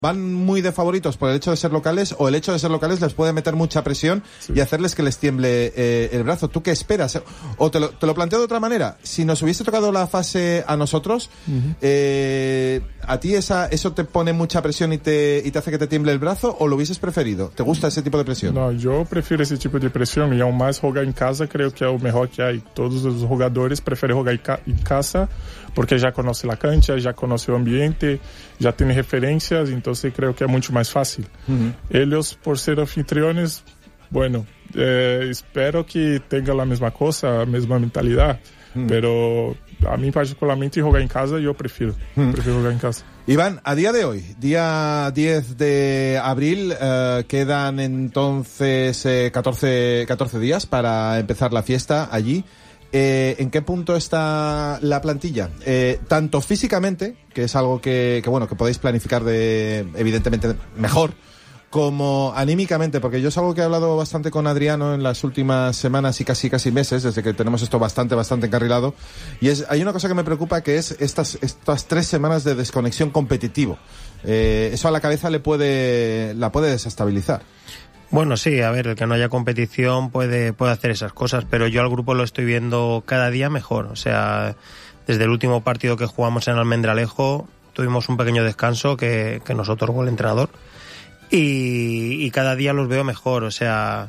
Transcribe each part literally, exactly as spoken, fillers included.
¿Van muy de favoritos por el hecho de ser locales o el hecho de ser locales les puede meter mucha presión sí. y hacerles que les tiemble eh, el brazo? ¿Tú qué esperas? O te lo, te lo planteo de otra manera. Si nos hubiese tocado la fase a nosotros, uh-huh. eh, ¿a ti esa, eso te pone mucha presión y te, y te hace que te tiemble el brazo o lo hubieses preferido? ¿Te gusta ese tipo de presión? No, yo prefiero ese tipo de presión y aún más jugar en casa creo que es lo mejor que hay. Todos los jugadores prefieren jugar en casa porque ya conoce la cancha, ya conoce el ambiente, ya tiene referencias, entonces creo que es mucho más fácil. Uh-huh. Ellos, por ser anfitriones, bueno, eh, espero que tengan la misma cosa, la misma mentalidad, uh-huh. pero a mí particularmente jugar en casa yo prefiero, uh-huh. prefiero jugar en casa. Iván, a día de hoy, día diez de abril, eh, quedan entonces eh, catorce, catorce días para empezar la fiesta allí. Eh, ¿En qué punto está la plantilla? Eh, tanto físicamente, que es algo que, que bueno, que podéis planificar de, evidentemente, mejor, como anímicamente, porque yo es algo que he hablado bastante con Adriano en las últimas semanas y casi casi meses, desde que tenemos esto bastante, bastante encarrilado, y es, hay una cosa que me preocupa que es estas, estas tres semanas de desconexión competitivo. Eh, eso a la cabeza le puede, la puede desestabilizar. Bueno, sí, a ver, el que no haya competición puede, puede hacer esas cosas, pero yo al grupo lo estoy viendo cada día mejor. O sea, desde el último partido que jugamos en Almendralejo tuvimos un pequeño descanso que, que nos otorgó el entrenador y, y cada día los veo mejor. O sea,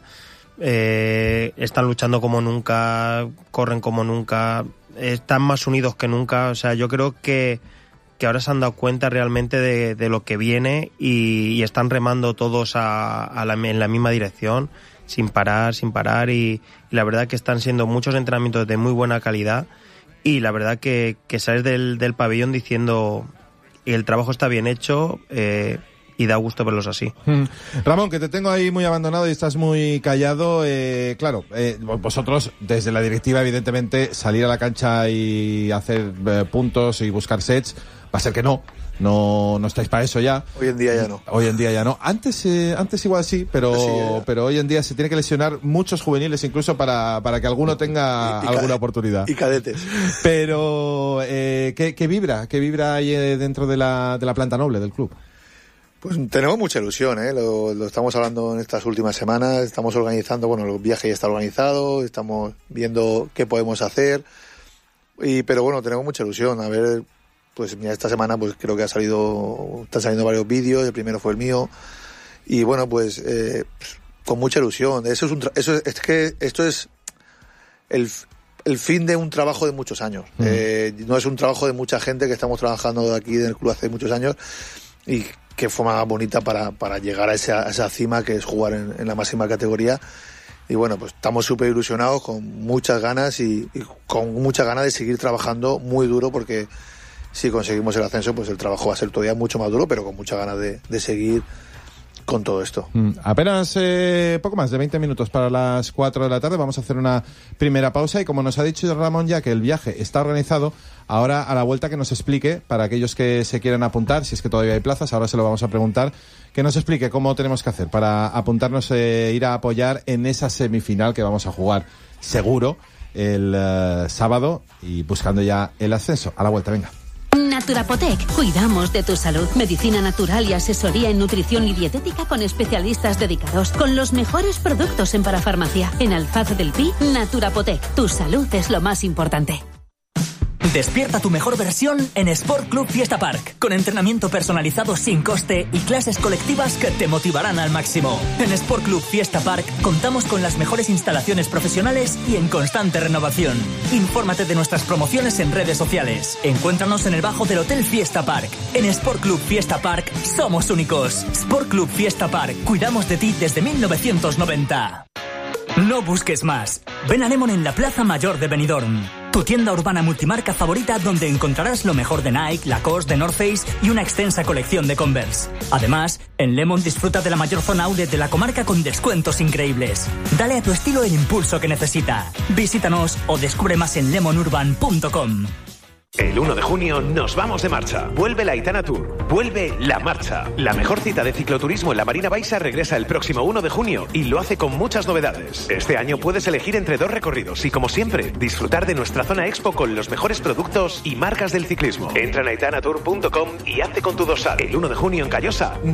eh, están luchando como nunca, corren como nunca, están más unidos que nunca. O sea, yo creo que que ahora se han dado cuenta realmente de, de lo que viene y, y están remando todos a, a la, en la misma dirección, sin parar, sin parar y, y la verdad que están siendo muchos entrenamientos de muy buena calidad y la verdad que, que sales del, del pabellón diciendo el trabajo está bien hecho eh, y da gusto verlos así. Mm. Ramón, que te tengo ahí muy abandonado y estás muy callado. Eh, claro, eh, vosotros desde la directiva evidentemente salir a la cancha y hacer eh, puntos y buscar sets, va a ser que no. No, no estáis para eso ya. Hoy en día ya no. Hoy en día ya no. Antes, eh, antes igual sí, pero, sí, ya, ya. pero hoy en día se tiene que lesionar muchos juveniles incluso para, para que alguno tenga y, y alguna cade- oportunidad. Y cadetes. Pero, eh, ¿qué, qué vibra? ¿Qué vibra hay dentro de la, de la planta noble del club? Pues tenemos mucha ilusión, ¿eh? Lo, lo estamos hablando en estas últimas semanas, estamos organizando, bueno, el viaje ya está organizado, estamos viendo qué podemos hacer, y pero bueno, tenemos mucha ilusión, a ver, pues mira, esta semana pues creo que ha salido, están saliendo varios vídeos, el primero fue el mío, y bueno, pues, eh, con mucha ilusión, eso es un, tra- eso es, es que esto es el, el fin de un trabajo de muchos años, mm. eh, no es un trabajo de mucha gente que estamos trabajando aquí en el club hace muchos años, y qué forma más bonita para, para llegar a esa, a esa cima que es jugar en, en la máxima categoría. Y bueno, pues estamos súper ilusionados, con muchas ganas y, y con muchas ganas de seguir trabajando muy duro, porque si conseguimos el ascenso, pues el trabajo va a ser todavía mucho más duro, pero con muchas ganas de, de seguir con todo esto. Mm, apenas eh, poco más de veinte minutos para las cuatro de la tarde. Vamos a hacer una primera pausa y como nos ha dicho Ramón ya que el viaje está organizado, ahora a la vuelta que nos explique, para aquellos que se quieran apuntar, si es que todavía hay plazas, ahora se lo vamos a preguntar, que nos explique cómo tenemos que hacer para apuntarnos e eh, ir a apoyar en esa semifinal que vamos a jugar seguro el eh, sábado y buscando ya el ascenso. A la vuelta, venga. Naturapotec. Cuidamos de tu salud. Medicina natural y asesoría en nutrición y dietética con especialistas dedicados. Con los mejores productos en parafarmacia. En Alfaz del Pi, Naturapotec. Tu salud es lo más importante. Despierta tu mejor versión en Sport Club Fiesta Park, con entrenamiento personalizado sin coste y clases colectivas que te motivarán al máximo. En Sport Club Fiesta Park contamos con las mejores instalaciones profesionales y en constante renovación. Infórmate de nuestras promociones en redes sociales. Encuéntranos en el bajo del Hotel Fiesta Park. En Sport Club Fiesta Park somos únicos. Sport Club Fiesta Park, cuidamos de ti desde mil novecientos noventa. No busques más. Ven a Lemon en la Plaza Mayor de Benidorm. Tu tienda urbana multimarca favorita donde encontrarás lo mejor de Nike, Lacoste, de North Face y una extensa colección de Converse. Además, en Lemon disfruta de la mayor zona outlet de la comarca con descuentos increíbles. Dale a tu estilo el impulso que necesita. Visítanos o descubre más en lemon urban punto com. El uno de junio nos vamos de marcha. Vuelve la Aitana Tour. Vuelve La Marcha. La mejor cita de cicloturismo en la Marina Baixa regresa el próximo uno de junio y lo hace con muchas novedades. Este año puedes elegir entre dos recorridos y, como siempre, disfrutar de nuestra zona expo con los mejores productos y marcas del ciclismo. Entra en aitana tour punto com y hazte con tu dorsal. El uno de junio en Callosa